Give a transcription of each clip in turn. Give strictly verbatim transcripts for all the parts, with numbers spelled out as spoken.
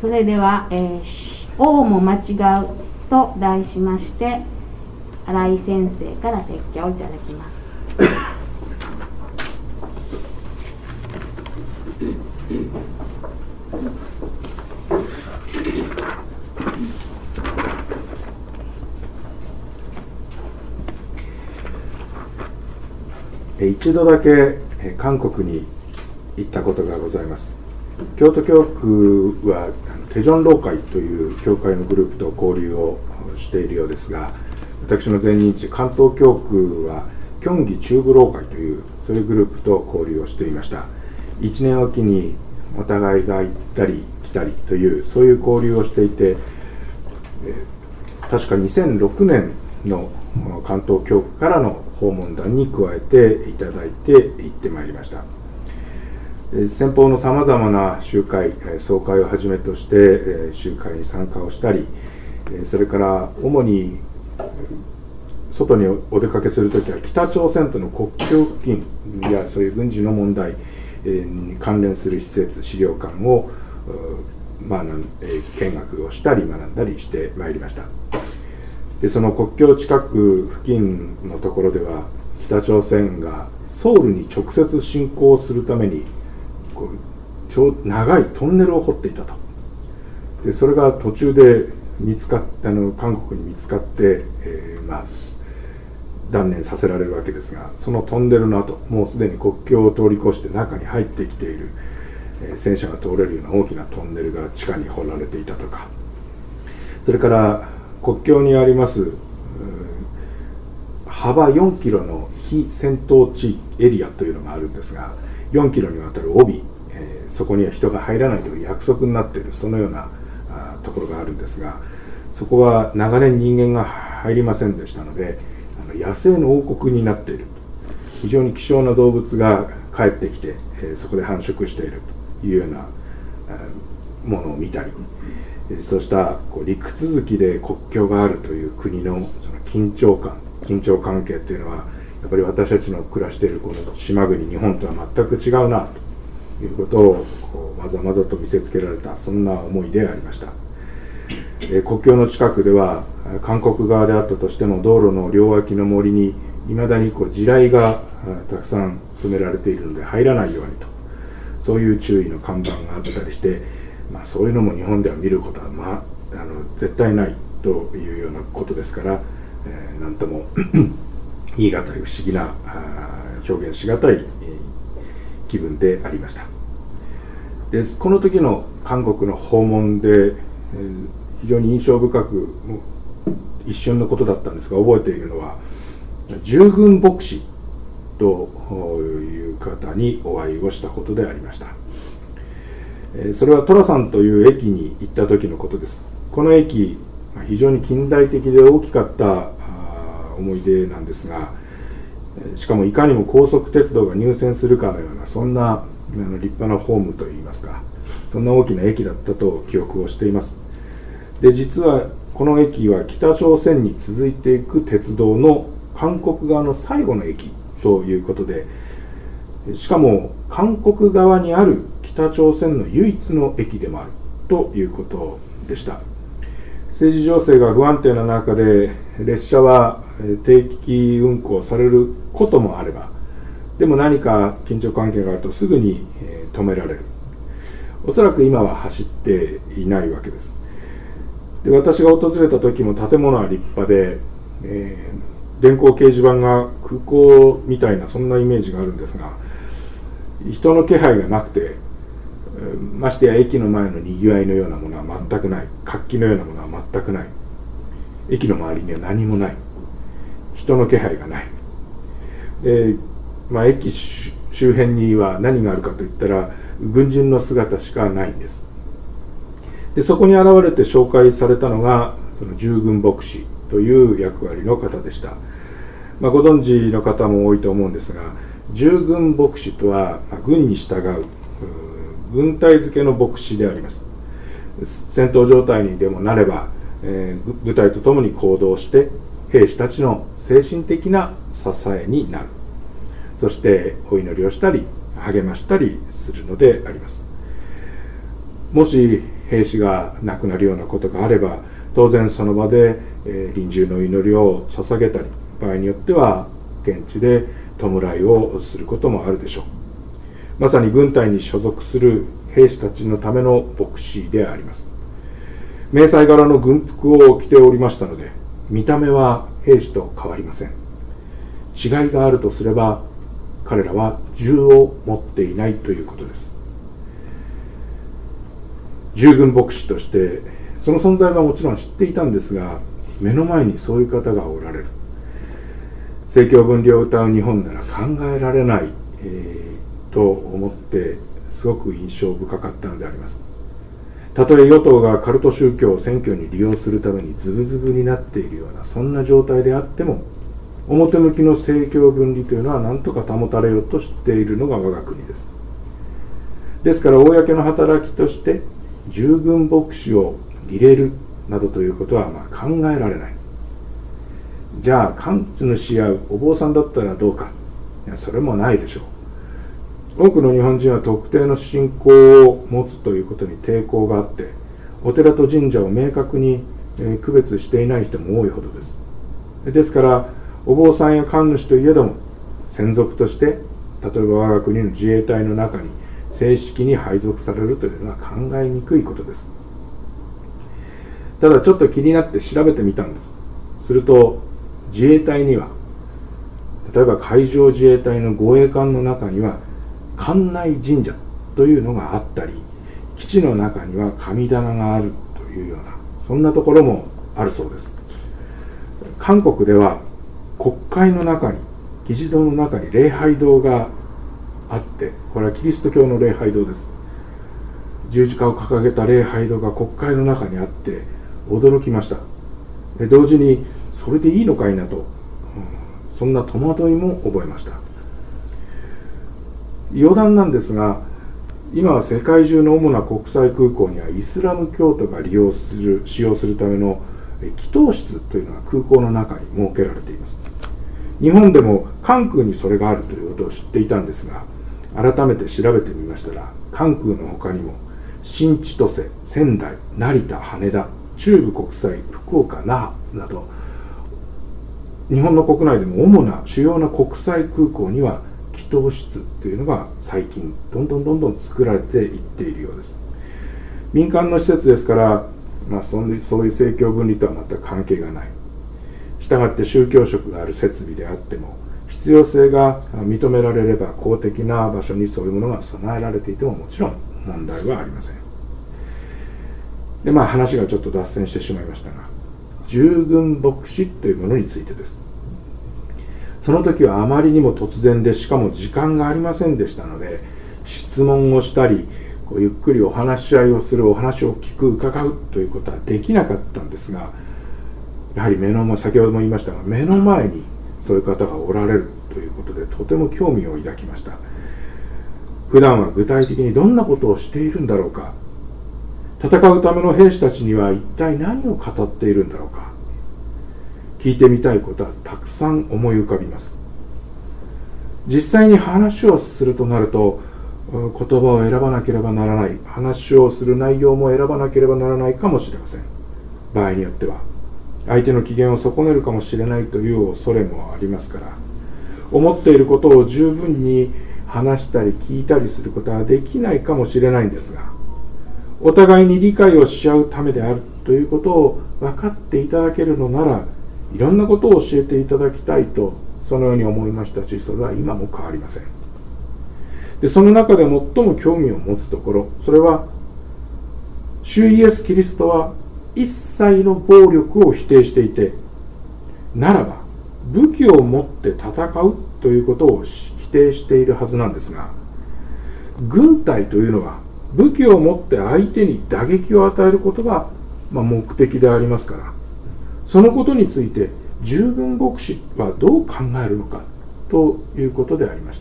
それでは、えー、王も間違うと題しまして新井先生から説教をいただきます。 一度だけ韓国に行ったことがございます。京都教区はテジョン労会という教会のグループと交流をしているようですが、私の前任地関東教区はキョンギ中部労会というそういうグループと交流をしていました。いちねんおきにお互いが行ったり来たりというそういう交流をしていて、確かにせんろくねんの関東教区からの訪問団に加えていただいて行ってまいりました。先方のさまざまな集会、総会をはじめとして集会に参加をしたり、それから主に外にお出かけするときは北朝鮮との国境付近やそういう軍事の問題に関連する施設、資料館を学ん見学をしたり学んだりしてまいりました。でその国境近く付近のところでは北朝鮮がソウルに直接侵攻するためにこう超長いトンネルを掘っていたと。でそれが途中で見つかっあの韓国に見つかって、えーまあ、断念させられるわけですが、そのトンネルの後もうすでに国境を通り越して中に入ってきている、えー、戦車が通れるような大きなトンネルが地下に掘られていたとか、それから国境にあります幅よんキロの非戦闘地エリアというのがあるんですが、よんキロにわたる帯、えー、そこには人が入らないという約束になっているそのようなあところがあるんですが、そこは長年人間が入りませんでしたので、あの野生の王国になっている、非常に希少な動物が帰ってきて、えー、そこで繁殖しているというようなものを見たり、そうしたこう陸続きで国境があるという国のその緊張感、緊張関係というのはやっぱり私たちの暮らしているこの島国日本とは全く違うなということをこうまざまざと見せつけられた、そんな思いでありました。え国境の近くでは韓国側であったとしても道路の両脇の森にいまだにこう地雷がたくさん埋められているので入らないようにと、そういう注意の看板があったりして、まあ、そういうのも日本では見ることは、まあ、あの絶対ないというようなことですから、えー、なんとも言い難い不思議な表現し難い気分でありました。でこの時の韓国の訪問で、えー、非常に印象深く一瞬のことだったんですが、覚えているのは従軍牧師という方にお会いをしたことでありました。それは寅さんという駅に行った時のことです。この駅、非常に近代的で大きかった思い出なんですが、しかもいかにも高速鉄道が入線するかのような、そんな立派なホームといいますか、そんな大きな駅だったと記憶をしています。で実はこの駅は北朝鮮に続いていく鉄道の韓国側の最後の駅ということで、しかも韓国側にある北朝鮮の唯一の駅でもあるということでした。政治情勢が不安定な中で列車は定期運行されることもあれば、でも何か緊張関係があるとすぐに止められる。おそらく今は走っていないわけです。で私が訪れた時も建物は立派で、えー、電光掲示板が空港みたいなそんなイメージがあるんですが、人の気配がなくて、ましてや駅の前のにぎわいのようなものは全くない、活気のようなものは全くない、駅の周りには何もない、人の気配がない。で、まあ、駅周辺には何があるかといったら軍人の姿しかないんです。でそこに現れて紹介されたのがその従軍牧師という役割の方でした。まあ、ご存知の方も多いと思うんですが、従軍牧師とは軍に従う軍隊付けの牧師であります。戦闘状態にでもなれば、えー、部隊とともに行動して兵士たちの精神的な支えになる、そしてお祈りをしたり励ましたりするのであります。もし兵兵士が亡くなるようなことがあれば、当然その場で、えー、臨終の祈りを捧げたり、場合によっては現地で弔いをすることもあるでしょう。まさに軍隊に所属する兵士たちのための牧師であります。迷彩柄の軍服を着ておりましたので、見た目は兵士と変わりません。違いがあるとすれば、彼らは銃を持っていないということです。従軍牧師としてその存在はもちろん知っていたんですが、目の前にそういう方がおられる。政教分離を謳う日本なら考えられない、えー、と思ってすごく印象深かったのであります。たとえ与党がカルト宗教を選挙に利用するためにズブズブになっているようなそんな状態であっても、表向きの政教分離というのは何とか保たれようとしているのが我が国です。ですから公の働きとして従軍牧師を入れるなどということはまあ考えられない。じゃあ神主やお坊さんだったらどうか。いや、それもないでしょう。多くの日本人は特定の信仰を持つということに抵抗があって、お寺と神社を明確に区別していない人も多いほどです。ですからお坊さんや神主といえども、専属として例えば我が国の自衛隊の中に正式に配属されるというのは考えにくいことです。ただちょっと気になって調べてみたんです。すると自衛隊には、例えば海上自衛隊の護衛艦の中には艦内神社というのがあったり、基地の中には神棚があるというような、そんなところもあるそうです。韓国では国会の中に、議事堂の中に礼拝堂があって、これはキリスト教の礼拝堂です。十字架を掲げた礼拝堂が国会の中にあって驚きました。で同時にそれでいいのかいなと、うん、そんな戸惑いも覚えました。余談なんですが、今は世界中の主な国際空港にはイスラム教徒が利用する使用するための祈祷室というのが空港の中に設けられています。日本でも関空にそれがあるということを知っていたんですが、改めて調べてみましたら、関空の他にも新千歳、仙台、成田、羽田、中部国際、福岡、那覇など、日本の国内でも主な主要な国際空港には祈祷室というのが最近どんどんどんどん作られていっているようです。民間の施設ですから、まあ、そういう政教分離とは全く関係がない。したがって宗教色がある設備であっても、必要性が認められれば公的な場所にそういうものが備えられていてももちろん問題はありません。でまあ話がちょっと脱線してしまいましたが、従軍牧師というものについてです。その時はあまりにも突然で、しかも時間がありませんでしたので、質問をしたりこうゆっくりお話し合いをする、お話を聞く、伺うということはできなかったんですが、やはり目の前、先ほども言いましたが、目の前にそういう方がおられるということで、とても興味を抱きました。普段は具体的にどんなことをしているんだろうか、戦うための兵士たちには一体何を語っているんだろうか、聞いてみたいことはたくさん思い浮かびます。実際に話をするとなると、言葉を選ばなければならない、話をする内容も選ばなければならないかもしれません。場合によっては相手の機嫌を損ねるかもしれないという恐れもありますから、思っていることを十分に話したり聞いたりすることはできないかもしれないんですが、お互いに理解をし合うためであるということを分かっていただけるのなら、いろんなことを教えていただきたいとそのように思いましたし、それは今も変わりません。でその中で最も興味を持つところ、それは主イエス・キリストは一切の暴力を否定していて、ならば武器を持って戦うということを否定しているはずなんですが、軍隊というのは武器を持って相手に打撃を与えることが、まあ、目的でありますから、そのことについて従軍牧師はどう考えるのかということでありました。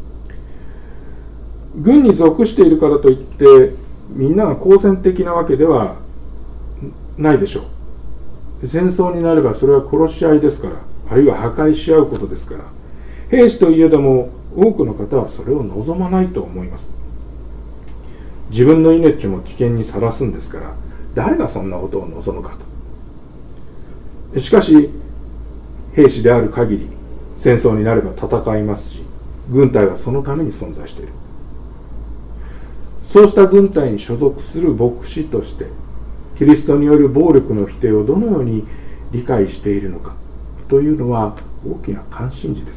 軍に属しているからといってみんなが好戦的なわけではないでしょう。戦争になればそれは殺し合いですから、あるいは破壊し合うことですから、兵士といえども多くの方はそれを望まないと思います。 自分の命も危険にさらすんですから、誰がそんなことを望むかと。しかし兵士である限り戦争になれば戦いますし、軍隊はそのために存在している。そうした軍隊に所属する牧師として、キリストによる暴力の否定をどのように理解しているのかというのは大きな関心事です。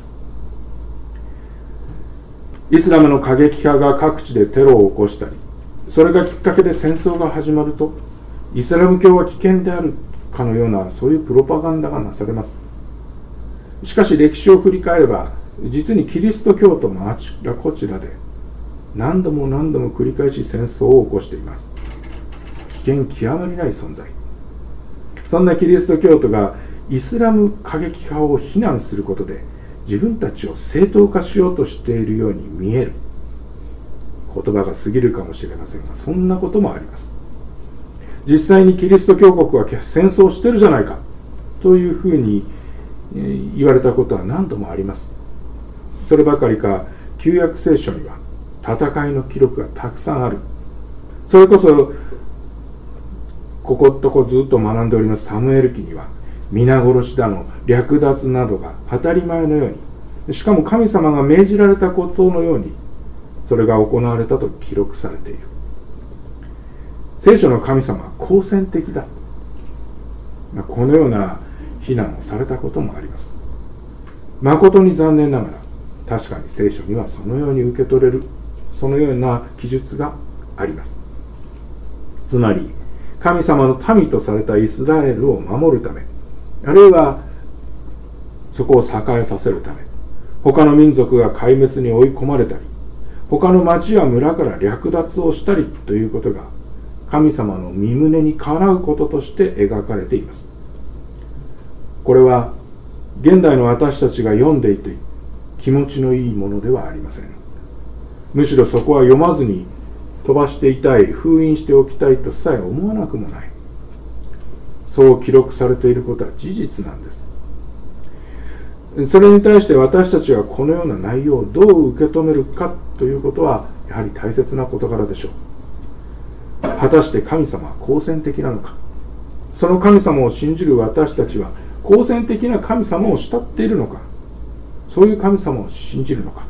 イスラムの過激派が各地でテロを起こしたり、それがきっかけで戦争が始まると、イスラム教は危険であるかのような、そういうプロパガンダがなされます。しかし歴史を振り返れば、実にキリスト教徒もあちらこちらで何度も何度も繰り返し戦争を起こしています。危険極まりない存在。そんなキリスト教徒がイスラム過激派を非難することで、自分たちを正当化しようとしているように見える。言葉が過ぎるかもしれませんが、そんなこともあります。実際にキリスト教国は戦争してるじゃないかというふうに言われたことは何度もあります。そればかりか、旧約聖書には戦いの記録がたくさんある。それこそこことこずっと学んでおりますサムエル記には、皆殺しだの略奪などが当たり前のように、しかも神様が命じられたことのようにそれが行われたと記録されている。聖書の神様は好戦的だ、このような非難をされたこともあります。誠に残念ながら、確かに聖書にはそのように受け取れる、そのような記述があります。つまり神様の民とされたイスラエルを守るため、あるいはそこを栄えさせるため、他の民族が壊滅に追い込まれたり、他の町や村から略奪をしたりということが神様の御胸にかなうこととして描かれています。これは現代の私たちが読んでいて気持ちのいいものではありません。むしろそこは読まずに飛ばしていたい、封印しておきたいとさえ思わなくもない。そう記録されていることは事実なんです。それに対して私たちがこのような内容をどう受け止めるかということはやはり大切な事柄でしょう。果たして神様は好戦的なのか、その神様を信じる私たちは好戦的な神様を慕っているのか、そういう神様を信じるのか、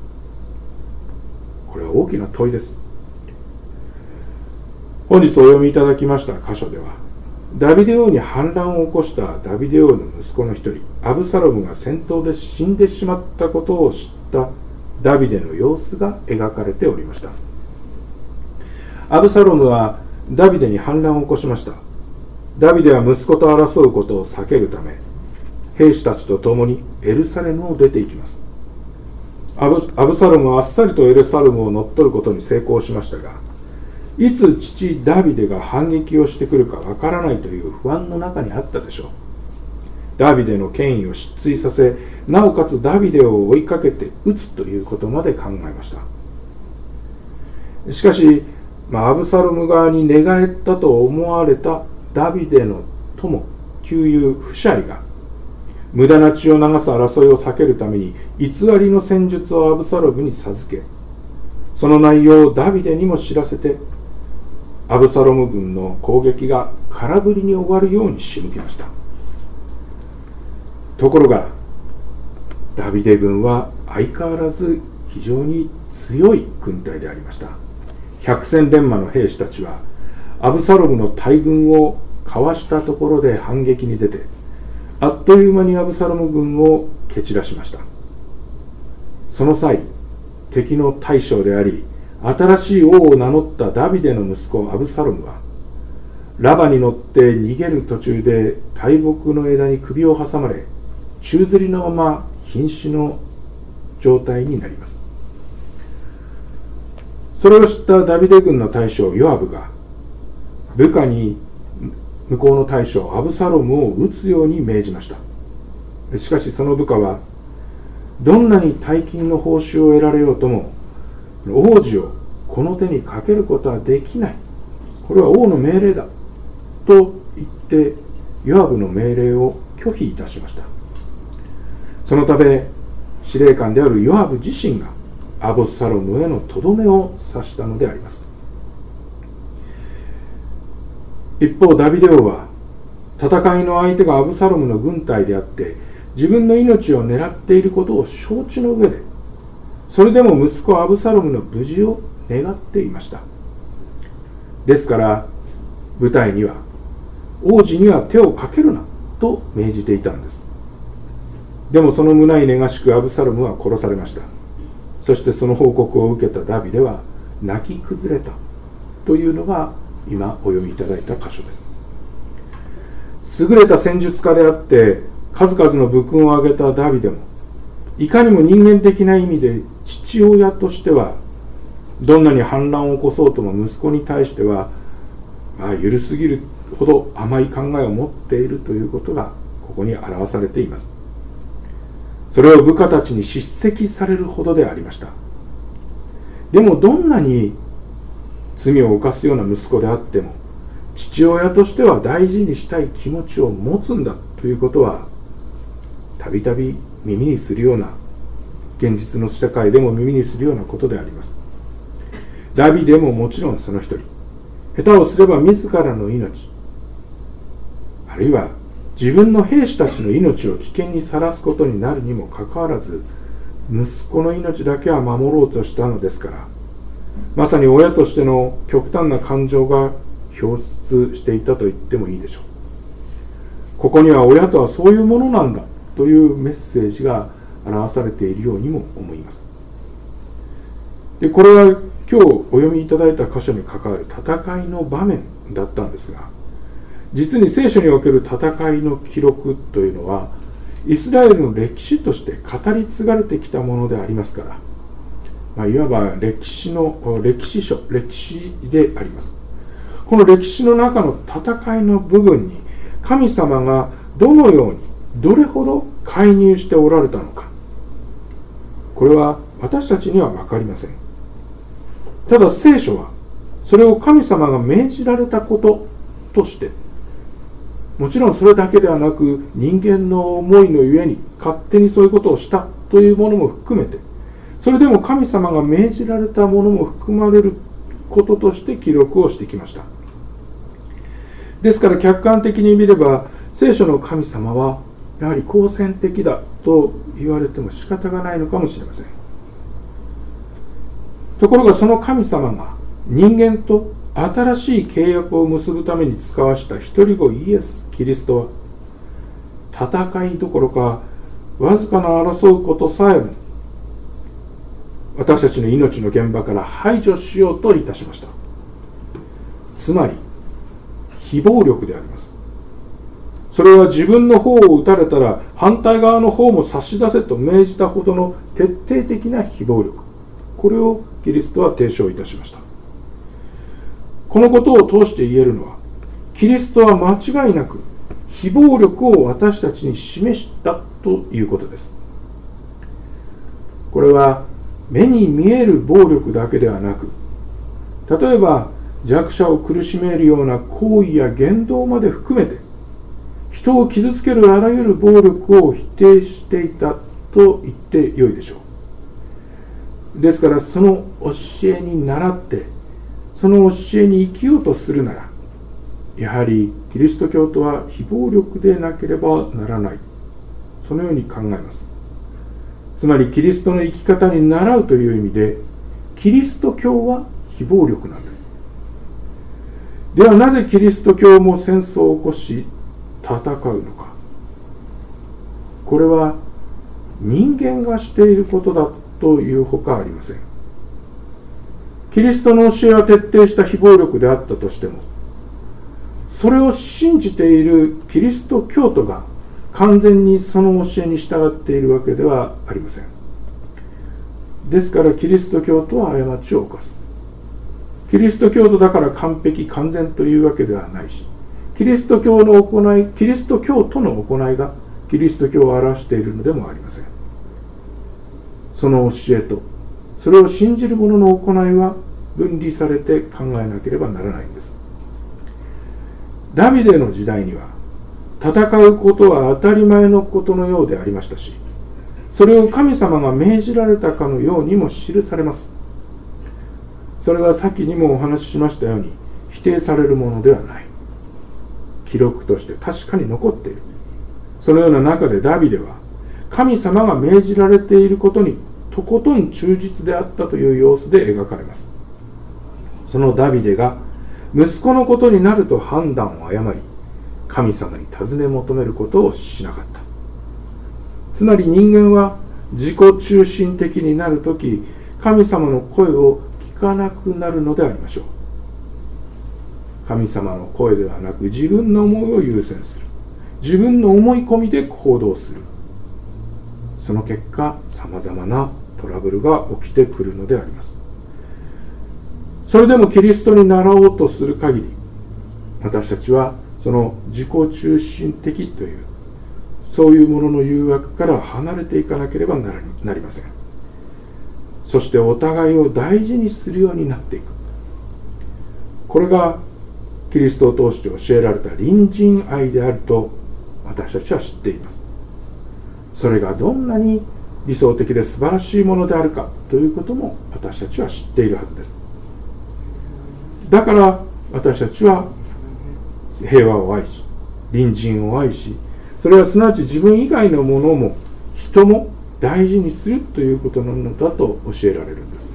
これは大きな問いです。本日お読みいただきました箇所では、ダビデ王に反乱を起こしたダビデ王の息子の一人アブサロムが戦闘で死んでしまったことを知ったダビデの様子が描かれておりました。アブサロムはダビデに反乱を起こしました。ダビデは息子と争うことを避けるため、兵士たちと共にエルサレムを出て行きます。アブ、アブサロムはあっさりとエルサレムを乗っ取ることに成功しましたが、いつ父ダビデが反撃をしてくるかわからないという不安の中にあったでしょう。ダビデの権威を失墜させ、なおかつダビデを追いかけて撃つということまで考えました。しかし、まあ、アブサロム側に寝返ったと思われたダビデの友、旧友フシャイが無駄な血を流す争いを避けるために偽りの戦術をアブサロムに授け、その内容をダビデにも知らせて、アブサロム軍の攻撃が空振りに終わるように仕向けました。ところがダビデ軍は相変わらず非常に強い軍隊でありました。百戦錬磨の兵士たちはアブサロムの大軍をかわしたところで反撃に出て、あっという間にアブサロム軍を蹴散らしました。その際、敵の大将であり新しい王を名乗ったダビデの息子アブサロムは、ラバに乗って逃げる途中で大木の枝に首を挟まれ、宙吊りのまま瀕死の状態になります。それを知ったダビデ軍の大将ヨアブが部下に向こうの大将アブサロムを撃つように命じました。しかしその部下は、どんなに大金の報酬を得られようとも王子をこの手にかけることはできない、これは王の命令だと言ってヨアブの命令を拒否いたしました。そのため司令官であるヨアブ自身がアブサロムへのとどめを刺したのであります。 一方ダビデ王は戦いの相手がアブサロムの軍隊であって自分の命を狙っていることを承知の上で、それでも息子アブサロムの無事を願っていました。ですから部隊には王子には手をかけるなと命じていたんです。でもその胸に願しくアブサロムは殺されました。そしてその報告を受けたダビデは泣き崩れたというのが今お読みいただいた箇所です。優れた戦術家であって数々の武勲を挙げたダビデも、いかにも人間的な意味で父親としてはどんなに反乱を起こそうとも息子に対しては、まあ、緩すぎるほど甘い考えを持っているということがここに表されています。それを部下たちに叱責されるほどでありました。でもどんなに罪を犯すような息子であっても父親としては大事にしたい気持ちを持つんだということはたびたび耳にするような、現実の社会でも耳にするようなことであります。ダビデももちろんその一人。下手をすれば自らの命、あるいは自分の兵士たちの命を危険にさらすことになるにもかかわらず、息子の命だけは守ろうとしたのですから、まさに親としての極端な感情が表出していたと言ってもいいでしょう。ここには親とはそういうものなんだというメッセージが表されているようにも思います。で、これは今日お読みいただいた箇所に関わる戦いの場面だったんですが、実に聖書における戦いの記録というのはイスラエルの歴史として語り継がれてきたものでありますから、まあ、いわば歴史の歴史書、歴史であります。この歴史の中の戦いの部分に神様がどのようにどれほど介入しておられたのか、これは私たちには分かりません。ただ聖書はそれを神様が命じられたこととして、もちろんそれだけではなく人間の思いのゆえに勝手にそういうことをしたというものも含めて、それでも神様が命じられたものも含まれることとして記録をしてきました。ですから客観的に見れば聖書の神様はやはり好戦的だと言われても仕方がないのかもしれません。ところがその神様が人間と新しい契約を結ぶために使わした一人子イエス・キリストは戦いどころかわずかな争うことさえも私たちの命の現場から排除しようといたしました。つまり非暴力であります。それは自分の方を撃たれたら反対側の方も差し出せと命じたほどの徹底的な非暴力、これをキリストは提唱いたしました。このことを通して言えるのは、キリストは間違いなく非暴力を私たちに示したということです。これは目に見える暴力だけではなく、例えば弱者を苦しめるような行為や言動まで含めて人を傷つけるあらゆる暴力を否定していたと言ってよいでしょう。ですからその教えに倣ってその教えに生きようとするなら、やはりキリスト教とは非暴力でなければならない、そのように考えます。つまりキリストの生き方に倣うという意味でキリスト教は非暴力なんです。ではなぜキリスト教も戦争を起こし戦うのか。これは人間がしていることだというほかありません。キリストの教えは徹底した非暴力であったとしても、それを信じているキリスト教徒が完全にその教えに従っているわけではありません。ですからキリスト教徒は過ちを犯す。キリスト教徒だから完璧完全というわけではないし、キリスト教の行い、キリスト教徒の行いがキリスト教を表しているのでもありません。その教えとそれを信じる者の行いは分離されて考えなければならないんです。ダビデの時代には戦うことは当たり前のことのようでありましたし、それを神様が命じられたかのようにも記されます。それは先にもお話ししましたように否定されるものではない。 記録として確かに残っている。そのような中でダビデは神様が命じられていることにとことん忠実であったという様子で描かれます。そのダビデが息子のことになると判断を誤り、神様に尋ね求めることをしなかった。つまり人間は自己中心的になるとき、神様の声を聞かなくなるのでありましょう。神様の声ではなく自分の思いを優先する。自分の思い込みで行動する。その結果、さまざまなトラブルが起きてくるのであります。それでもキリストになろうとする限り、私たちはその自己中心的というそういうものの誘惑から離れていかなければなりません。そしてお互いを大事にするようになっていく。これがキリストを通して教えられた隣人愛であると私たちは知っています。それがどんなに理想的で素晴らしいものであるかということも私たちは知っているはずです。だから私たちは平和を愛し、隣人を愛し、それはすなわち自分以外のものも人も大事にするということなのだと教えられるんです。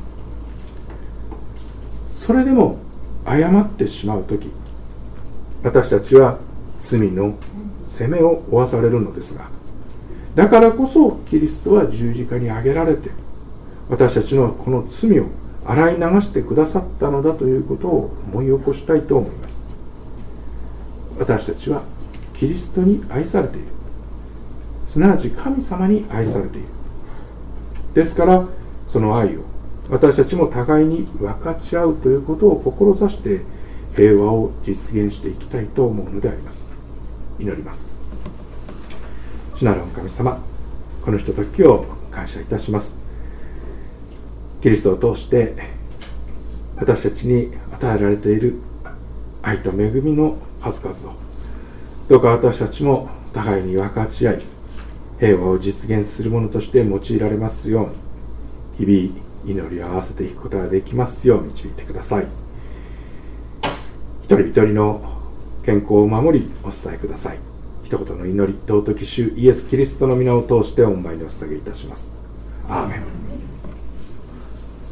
それでも誤ってしまうとき、私たちは罪の責めを負わされるのですが、だからこそキリストは十字架に上げられて、私たちのこの罪を洗い流してくださったのだということを思い起こしたいと思います。私たちはキリストに愛されている。すなわち神様に愛されている。ですからその愛を私たちも互いに分かち合うということを志して平和を実現していきたいと思うのであります。祈ります。主なるお神様、このひとときを感謝いたします。キリストを通して私たちに与えられている愛と恵みの数々をどうか私たちも互いに分かち合い、平和を実現するものとして用いられますように、日々祈りを合わせていくことができますよう導いてください。一人一人の健康を守りお伝えください。一言の祈り、尊き主イエス・キリストの皆を通してお前にお捧げいたします。アーメン。